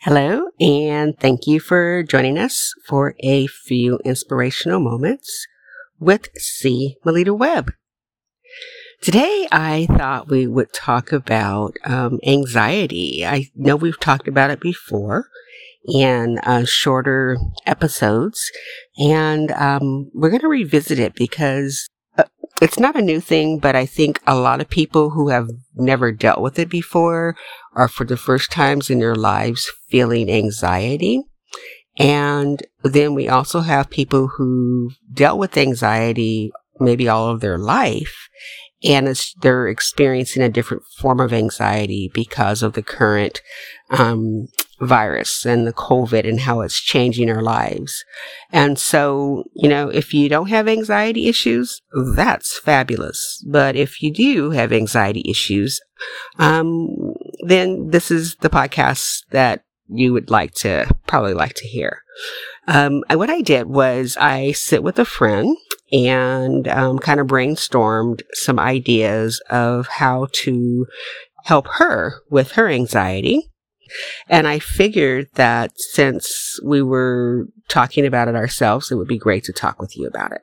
Hello, and thank you for joining us for a few inspirational moments with C. Melita Webb. Today, I thought we would talk about anxiety. I know we've talked about it before in shorter episodes, and we're going to revisit it because it's not a new thing, but I think a lot of people who have never dealt with it before are for the first times in their lives feeling anxiety. And then we also have people who dealt with anxiety maybe all of their life, and they're experiencing a different form of anxiety because of the current virus and the COVID and how it's changing our lives. And so, if you don't have anxiety issues, that's fabulous. But if you do have anxiety issues, then this is the podcast that you would probably like to hear. What I did was I sit with a friend and kind of brainstormed some ideas of how to help her with her anxiety. And I figured that since we were talking about it ourselves, it would be great to talk with you about it.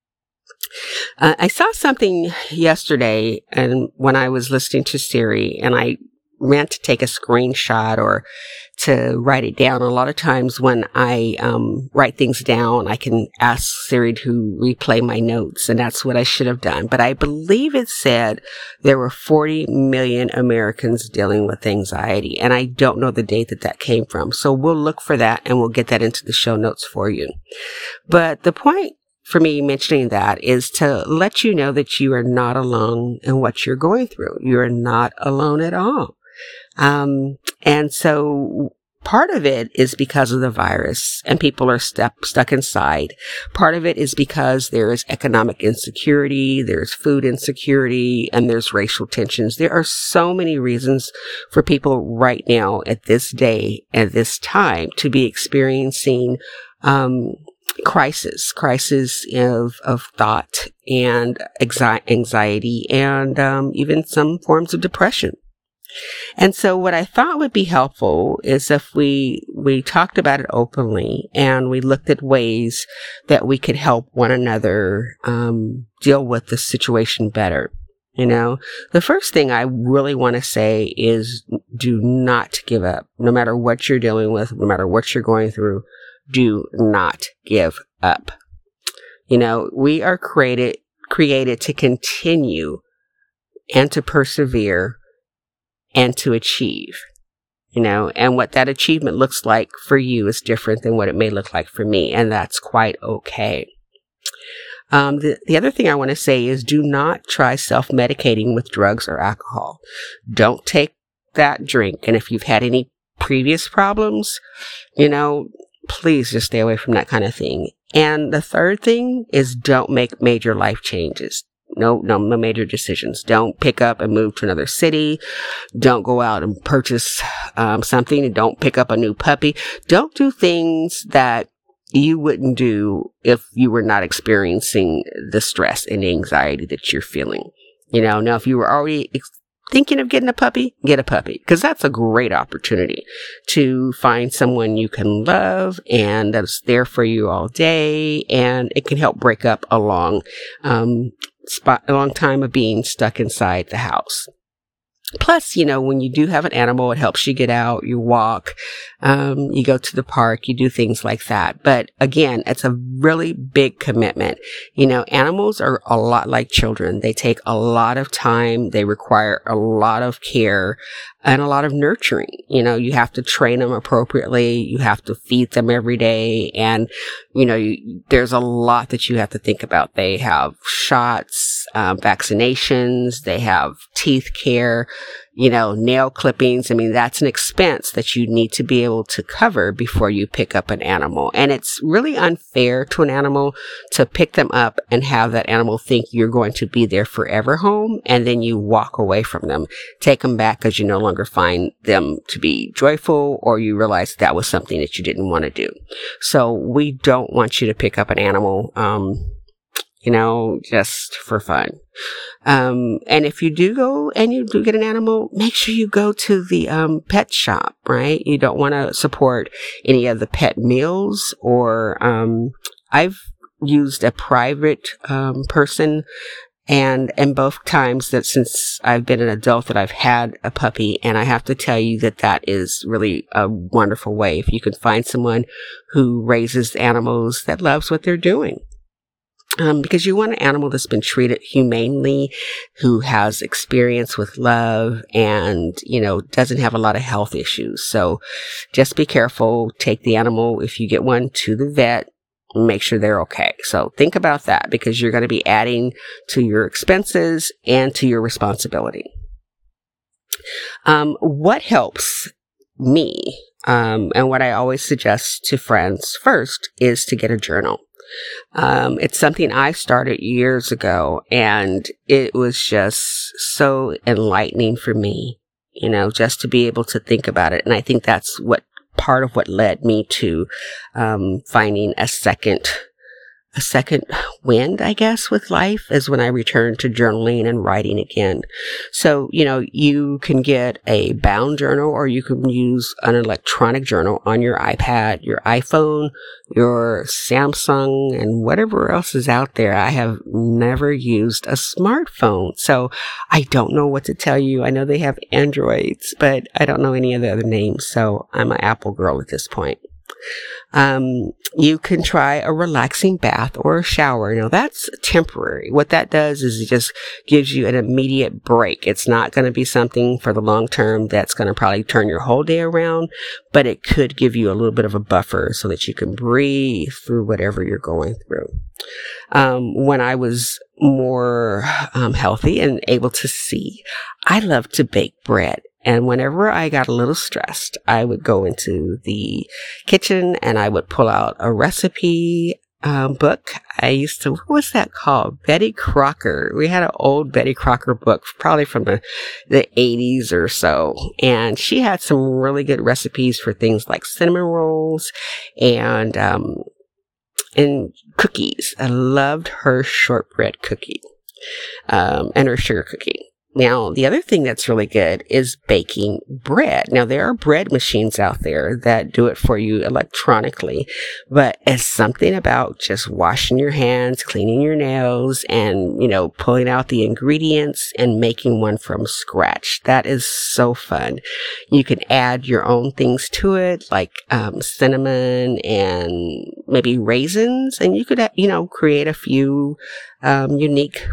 I saw something yesterday, and when I was listening to Siri, and I meant to take a screenshot or to write it down. A lot of times when I write things down, I can ask Siri to replay my notes, and that's what I should have done. But I believe it said there were 40 million Americans dealing with anxiety, and I don't know the date that came from. So we'll look for that, and we'll get that into the show notes for you. But the point for me mentioning that is to let you know that you are not alone in what you're going through. You are not alone at all. And so part of it is because of the virus and people are stuck inside. Part of it is because there is economic insecurity, there's food insecurity, and there's racial tensions. There are so many reasons for people right now at this day, at this time, to be experiencing, crisis of thought and anxiety and, even some forms of depression. And so what I thought would be helpful is if we talked about it openly and we looked at ways that we could help one another deal with the situation better. The first thing I really want to say is do not give up. No matter what you're dealing with, no matter what you're going through, do not give up. We are created to continue and to persevere and to achieve, and what that achievement looks like for you is different than what it may look like for me. And that's quite okay. The other thing I want to say is do not try self-medicating with drugs or alcohol. Don't take that drink. And if you've had any previous problems, please just stay away from that kind of thing. And the third thing is don't make major life changes. No major decisions. Don't pick up and move to another city. Don't go out and purchase something. And don't pick up a new puppy. Don't do things that you wouldn't do if you were not experiencing the stress and anxiety that you're feeling. Now if you were already thinking of getting a puppy, get a puppy, because that's a great opportunity to find someone you can love and that's there for you all day, and it can help break up a long time of being stuck inside the house. Plus, when you do have an animal, it helps you get out, you walk, you go to the park, you do things like that. But again, it's a really big commitment. Animals are a lot like children. They take a lot of time. They require a lot of care and a lot of nurturing. You have to train them appropriately. You have to feed them every day. And, there's a lot that you have to think about. They have shots, vaccinations, they have teeth care, nail clippings. I mean, that's an expense that you need to be able to cover before you pick up an animal. And it's really unfair to an animal to pick them up and have that animal think you're going to be their forever home, and then you walk away from them, take them back because you no longer find them to be joyful, or you realize that was something that you didn't want to do. So we don't want you to pick up an animal just for fun. And if you do go and you do get an animal, make sure you go to the pet shop, right? You don't want to support any of the pet meals or I've used a private person, and both times that since I've been an adult that I've had a puppy, and I have to tell you that is really a wonderful way if you can find someone who raises animals that loves what they're doing. Because you want an animal that's been treated humanely, who has experience with love and, doesn't have a lot of health issues. So just be careful. Take the animal, if you get one, to the vet. Make sure they're okay. So think about that because you're going to be adding to your expenses and to your responsibility. What helps me, and what I always suggest to friends first is to get a journal. It's something I started years ago, and it was just so enlightening for me, just to be able to think about it. And I think that's part of what led me to finding a second wind, I guess, with life, is when I returned to journaling and writing again. So, you can get a bound journal, or you can use an electronic journal on your iPad, your iPhone, your Samsung, and whatever else is out there. I have never used a smartphone, so I don't know what to tell you. I know they have Androids, but I don't know any of the other names, so I'm an Apple girl at this point. You can try a relaxing bath or a shower. Now that's temporary. What that does is it just gives you an immediate break. It's not going to be something for the long term that's going to probably turn your whole day around, but it could give you a little bit of a buffer so that you can breathe through whatever you're going through. When I was more healthy and able to see, I love to bake bread. And whenever I got a little stressed, I would go into the kitchen and I would pull out a recipe book. What was that called? Betty Crocker. We had an old Betty Crocker book, probably from the 80s or so. And she had some really good recipes for things like cinnamon rolls and cookies. I loved her shortbread cookie, and her sugar cookie. Now, the other thing that's really good is baking bread. Now, there are bread machines out there that do it for you electronically, but it's something about just washing your hands, cleaning your nails, and, pulling out the ingredients and making one from scratch. That is so fun. You can add your own things to it, like cinnamon and maybe raisins, and you could, create a few unique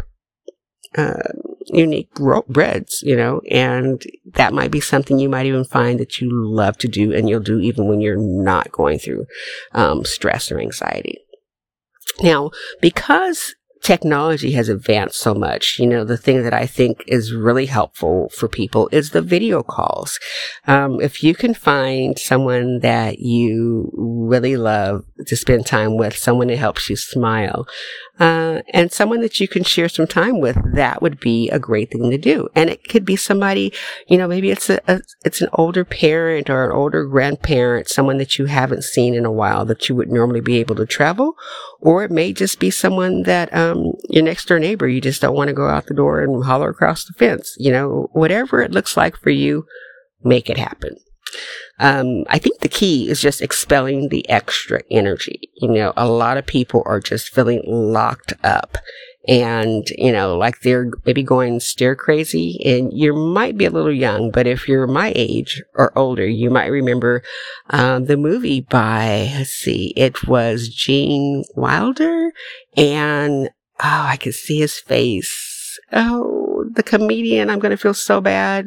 breads, and that might be something you might even find that you love to do and you'll do even when you're not going through stress or anxiety. Now, because technology has advanced so much, the thing that I think is really helpful for people is the video calls. If you can find someone that you really love to spend time with, someone that helps you smile, and someone that you can share some time with, that would be a great thing to do. And it could be somebody, maybe it's an older parent or an older grandparent, someone that you haven't seen in a while that you would normally be able to travel, or it may just be someone that, your next door neighbor, you just don't want to go out the door and holler across the fence. Whatever it looks like for you, make it happen. I think the key is just expelling the extra energy. A lot of people are just feeling locked up and, like they're maybe going stir crazy, and you might be a little young, but if you're my age or older, you might remember, the movie it was Gene Wilder, and, I could see his face. Oh, the comedian, I'm going to feel so bad.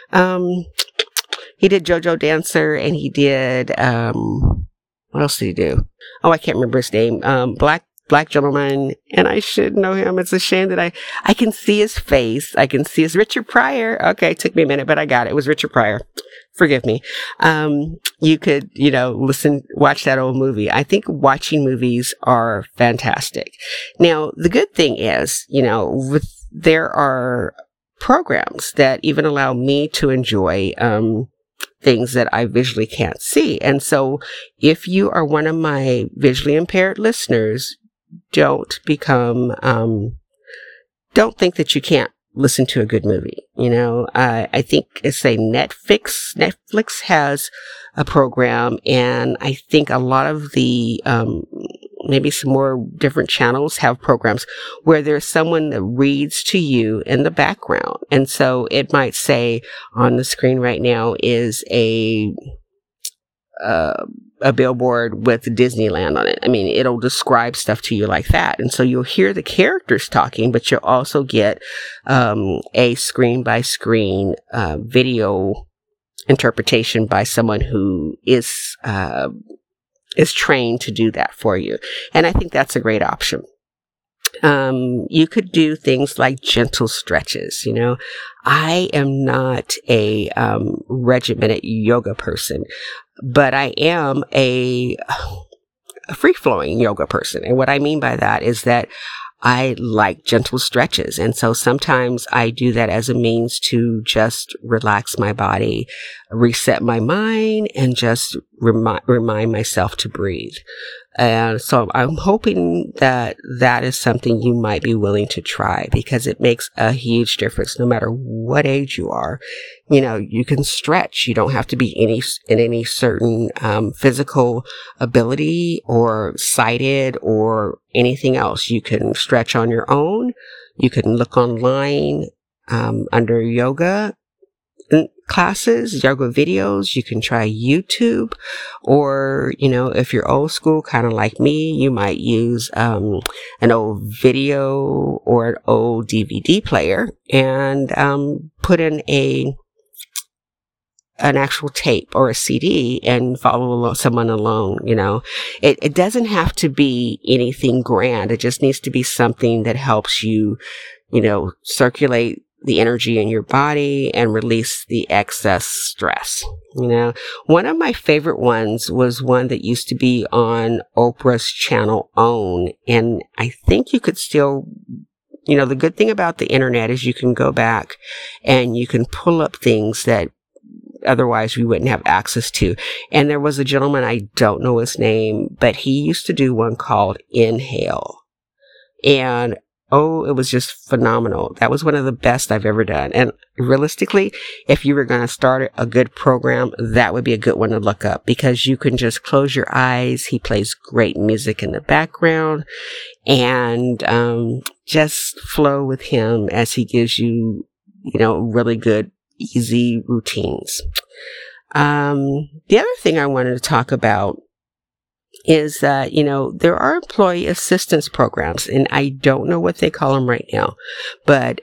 He did JoJo Dancer, and he did, what else did he do? Oh, I can't remember his name. Black gentleman, and I should know him. It's a shame that I can see his face. I can see his Richard Pryor. Okay, it took me a minute, but I got it. It was Richard Pryor. Forgive me. You could, watch that old movie. I think watching movies are fantastic. Now, the good thing is, there are programs that even allow me to enjoy, things that I visually can't see. And so if you are one of my visually impaired listeners, don't don't think that you can't listen to a good movie. I think say Netflix has a program, and I think a lot of the, maybe some more different channels have programs where there's someone that reads to you in the background. And so it might say on the screen right now is a billboard with Disneyland on it. I mean, it'll describe stuff to you like that. And so you'll hear the characters talking, but you'll also get a screen by screen video interpretation by someone who is trained to do that for you. And I think that's a great option. You could do things like gentle stretches. I am not a regimented yoga person, but I am a free-flowing yoga person. And what I mean by that is that I like gentle stretches. And so sometimes I do that as a means to just relax my body, reset my mind, and just remind myself to breathe. And so I'm hoping that that is something you might be willing to try, because it makes a huge difference no matter what age you are. You can stretch. You don't have to be in any certain physical ability or sighted or anything else. You can stretch on your own. You can look online under yoga classes, yoga videos. You can try YouTube, or, if you're old school, kind of like me, you might use an old video or an old DVD player and put in an actual tape or a CD and follow someone along. It doesn't have to be anything grand. It just needs to be something that helps you, circulate the energy in your body and release the excess stress. One of my favorite ones was one that used to be on Oprah's channel OWN. And I think you could still, the good thing about the internet is you can go back and you can pull up things that otherwise we wouldn't have access to. And there was a gentleman, I don't know his name, but he used to do one called Inhale. And it was just phenomenal. That was one of the best I've ever done. And realistically, if you were going to start a good program, that would be a good one to look up, because you can just close your eyes. He plays great music in the background, and just flow with him as he gives you, really good, easy routines. The other thing I wanted to talk about is that, there are employee assistance programs, and I don't know what they call them right now, but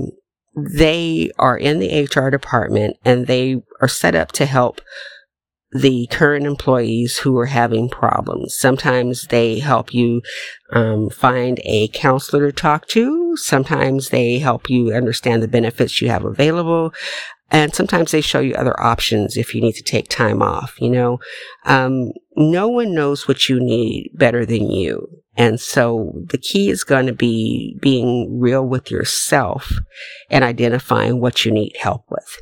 they are in the HR department, and they are set up to help the current employees who are having problems. Sometimes they help you find a counselor to talk to. Sometimes they help you understand the benefits you have available. And sometimes they show you other options if you need to take time off. No one knows what you need better than you. And so the key is going to be being real with yourself and identifying what you need help with.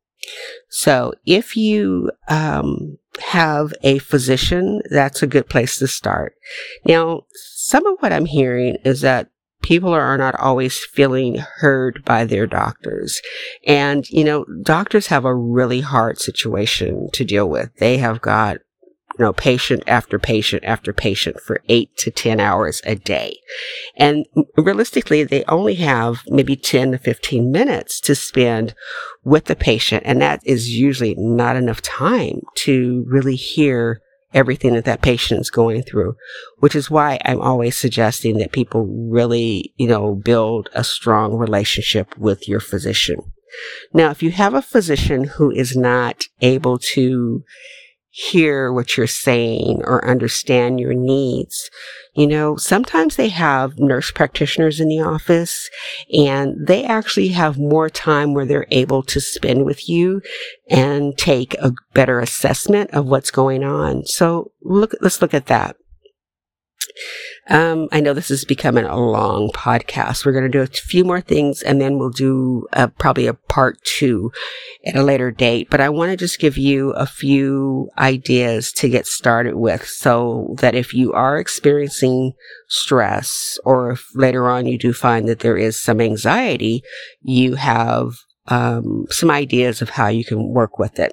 So if you have a physician, that's a good place to start. Now, some of what I'm hearing is that people are not always feeling heard by their doctors. And, doctors have a really hard situation to deal with. They have got, patient after patient after patient for 8 to 10 hours a day. And realistically, they only have maybe 10 to 15 minutes to spend with the patient. And that is usually not enough time to really hear everything that patient is going through, which is why I'm always suggesting that people really, build a strong relationship with your physician. Now, if you have a physician who is not able to hear what you're saying or understand your needs, sometimes they have nurse practitioners in the office, and they actually have more time where they're able to spend with you and take a better assessment of what's going on. So let's look at that. I know this is becoming a long podcast. We're going to do a few more things and then we'll do probably a part 2 at a later date. But I want to just give you a few ideas to get started with so that if you are experiencing stress or if later on you do find that there is some anxiety, you have some ideas of how you can work with it.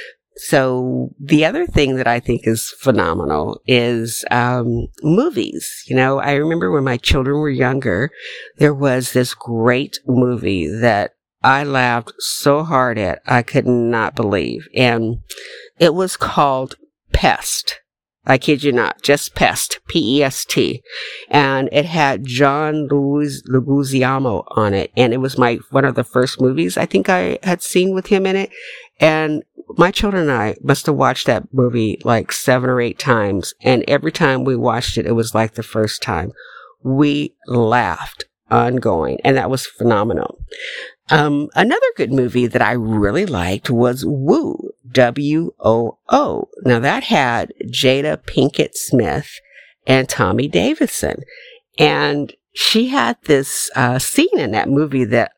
So the other thing that I think is phenomenal is movies. You know, I remember when my children were younger, there was this great movie that I laughed so hard at, I could not believe. And it was called Pest. I kid you not, just Pest, P-E-S-T. And it had John Leguizamo on it. And it was one of the first movies I think I had seen with him in it. And my children and I must have watched that movie like 7 or 8 times. And every time we watched it, it was like the first time. We laughed ongoing. And that was phenomenal. Another good movie that I really liked was Woo, W-O-O. Now that had Jada Pinkett Smith and Tommy Davidson. And she had this scene in that movie that,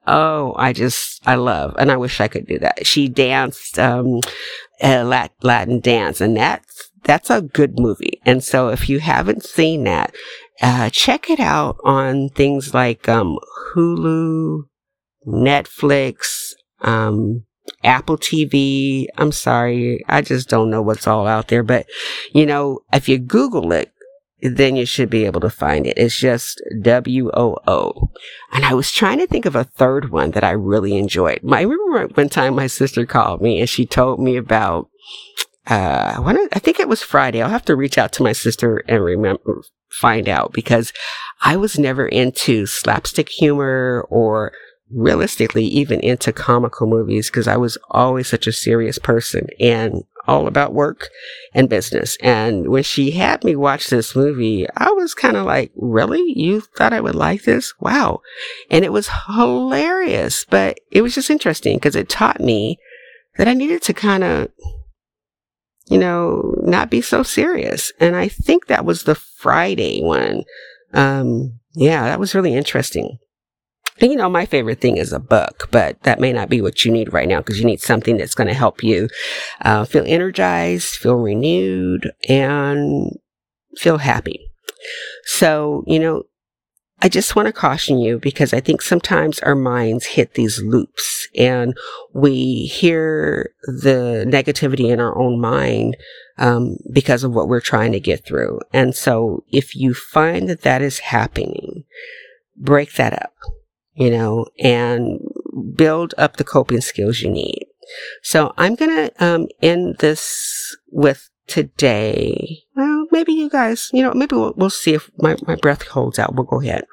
I love. And I wish I could do that. She danced Latin dance. And that's a good movie. And so if you haven't seen that, check it out on things like Hulu, Netflix, Apple TV. I'm sorry. I just don't know what's all out there. But, you know, if you Google it, then you should be able to find it. It's just W-O-O. And I was trying to think of a third one that I really enjoyed. I remember one time my sister called me and she told me about, I think it was Friday. I'll have to reach out to my sister and find out because I was never into slapstick humor or realistically even into comical movies because I was always such a serious person and all about work and business. And when she had me watch this movie, I was kind of like, really? You thought I would like this? Wow. And it was hilarious, but it was just interesting because it taught me that I needed to kind of, you know, not be so serious. And I think that was the Friday one. Yeah, that was really interesting. And, you know, my favorite thing is a book, but that may not be what you need right now because you need something that's going to help you feel energized, feel renewed, and feel happy. So, you know, I just want to caution you because I think sometimes our minds hit these loops and we hear the negativity in our own mind because of what we're trying to get through. And so if you find that that is happening, break that up. You know, and build up the coping skills you need. So I'm going to end this with today. Well, maybe you guys, you know, maybe we'll see if my breath holds out. We'll go ahead.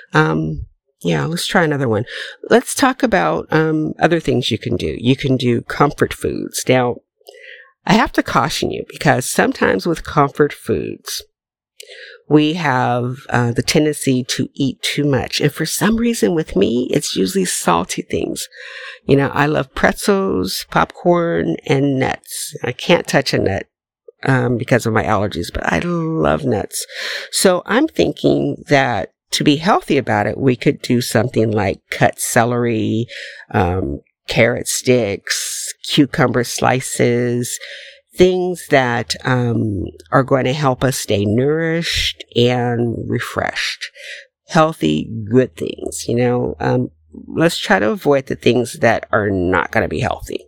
Yeah, let's try another one. Let's talk about other things you can do. You can do comfort foods. Now, I have to caution you because sometimes with comfort foods, we have the tendency to eat too much. And for some reason with me, it's usually salty things. You know, I love pretzels, popcorn, and nuts. I can't touch a nut because of my allergies, but I love nuts. So I'm thinking that to be healthy about it, we could do something like cut celery, carrot sticks, cucumber slices, things that are going to help us stay nourished and refreshed. Healthy, good things, you know. Let's try to avoid the things that are not going to be healthy.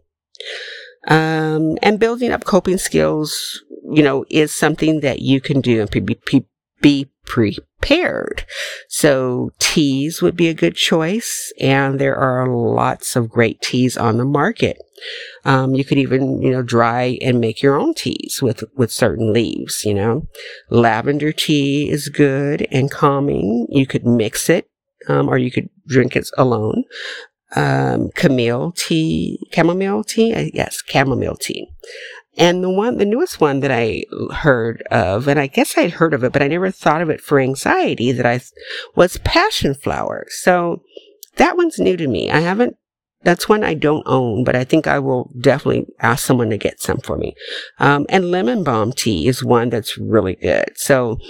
And building up coping skills, you know, is something that you can do and be prepared. So teas would be a good choice. And there are lots of great teas on the market. You could even, you know, dry and make your own teas with certain leaves, you know. Lavender tea is good and calming. You could mix it, or you could drink it alone. Chamomile tea. Yes, chamomile tea. And the newest one that I heard of, and I guess I'd heard of it, but I never thought of it for anxiety, was passion flower. So that one's new to me. That's one I don't own, but I think I will definitely ask someone to get some for me. And lemon balm tea is one that's really good. So,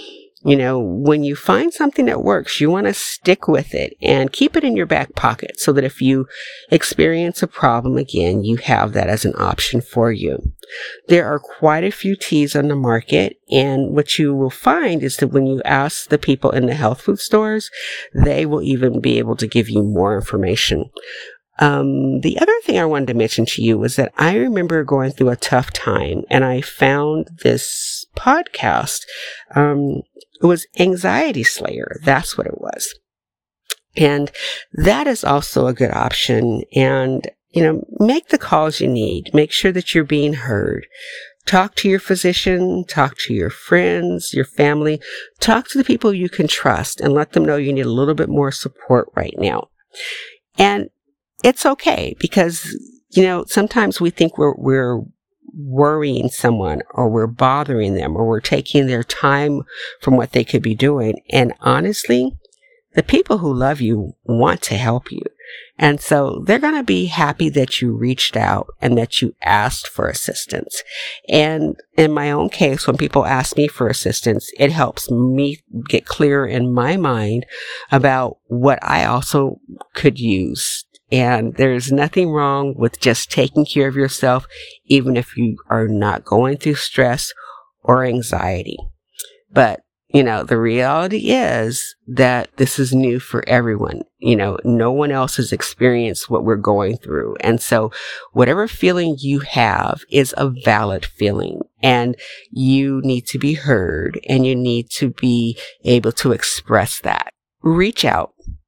When you find something that works, you want to stick with it and keep it in your back pocket so that if you experience a problem again, you have that as an option for you. There are quite a few teas on the market, and what you will find is that when you ask the people in the health food stores, they will even be able to give you more information. The other thing I wanted to mention to you was that I remember going through a tough time, and I found this podcast. It was Anxiety Slayer. That's what it was. And that is also a good option. And, make the calls you need. Make sure that you're being heard. Talk to your physician, talk to your friends, your family, talk to the people you can trust and let them know you need a little bit more support right now. And it's okay because, sometimes we think we're worrying someone or we're bothering them or we're taking their time from what they could be doing. And honestly, the people who love you want to help you. And so they're going to be happy that you reached out and that you asked for assistance. And in my own case, when people ask me for assistance, it helps me get clear in my mind about what I also could use. And there's nothing wrong with just taking care of yourself, even if you are not going through stress or anxiety. But, the reality is that this is new for everyone. No one else has experienced what we're going through. And so whatever feeling you have is a valid feeling, and you need to be heard and you need to be able to express that. Reach out.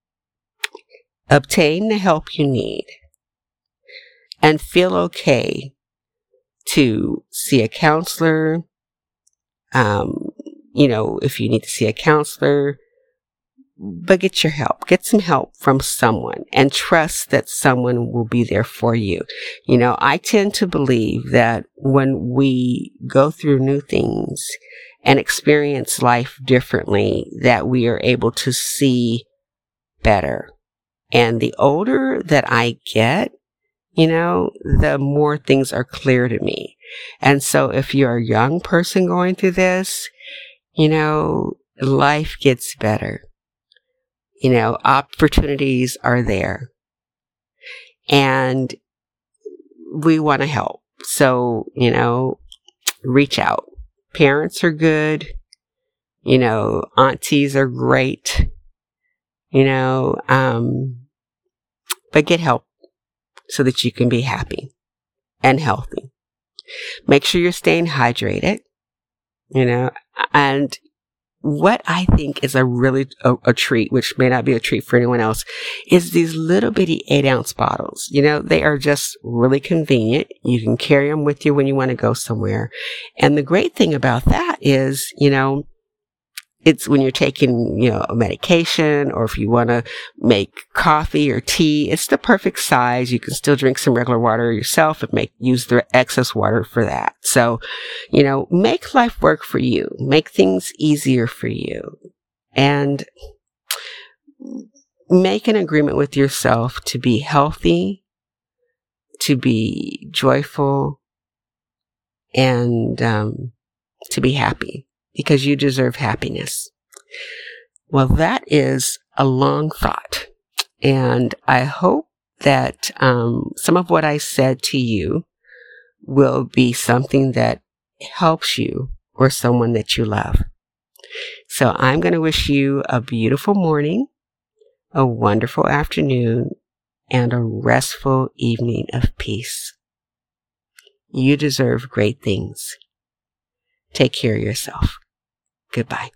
Obtain the help you need and feel okay to see a counselor. If you need to see a counselor, but get your help, get some help from someone and trust that someone will be there for you. I tend to believe that when we go through new things and experience life differently, that we are able to see better. And the older that I get, the more things are clear to me. And so if you're a young person going through this, life gets better. Opportunities are there. And we want to help. So, reach out. Parents are good. Aunties are great. But get help so that you can be happy and healthy. Make sure you're staying hydrated, and what I think is a treat, which may not be a treat for anyone else, is these little bitty 8-ounce bottles. They are just really convenient. You can carry them with you when you want to go somewhere. And the great thing about that is, it's when you're taking, a medication, or if you want to make coffee or tea, it's the perfect size. You can still drink some regular water yourself and use the excess water for that. So, make life work for you. Make things easier for you. And make an agreement with yourself to be healthy, to be joyful, and to be happy. Because you deserve happiness. Well, that is a long thought. And I hope that some of what I said to you will be something that helps you or someone that you love. So I'm going to wish you a beautiful morning, a wonderful afternoon, and a restful evening of peace. You deserve great things. Take care of yourself. Goodbye.